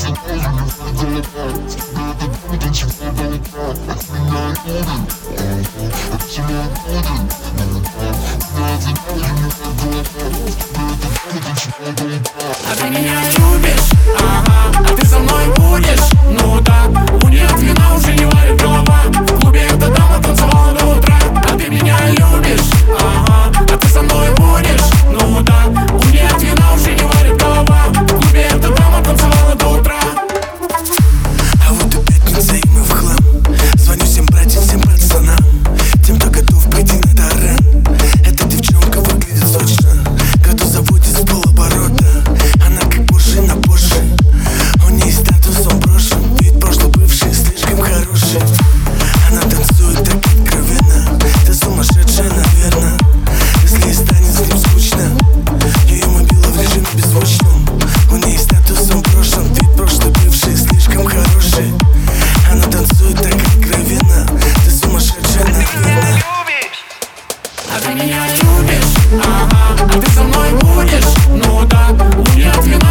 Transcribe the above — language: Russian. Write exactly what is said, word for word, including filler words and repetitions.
А ты меня любишь, ага, а ты со мной будешь, ну да. У нее от вина уже не варит голова. В клубе эта дама танцевала до утра. А ты меня любишь, ага, а ты со мной будешь, ну да. У нее от вина уже не варит голова. В клубе эта дама танцевала до утра. А вот и пятница, и мы в хлам. Звоню всем братьям, всем пацанам, тем, кто готов пойти на таран. Эта девчонка выглядит сочно, году заводит с полоборота. Она как позже на позже. У ней статус, он брошен. Вид прошлый бывший, слишком хороший. Она танцует так откровенно. Ты сумасшедшая, наверное. Если ей станет с ним скучно, ее мобила в режиме беззвучном. У ней статус, он брошен. Вид прошлый бывший, слишком хороший. Она танцует так откровенно. Ты сумасшедшая, наверное. А ты меня любишь, ага, а ты со мной будешь, ну да. У нее от вина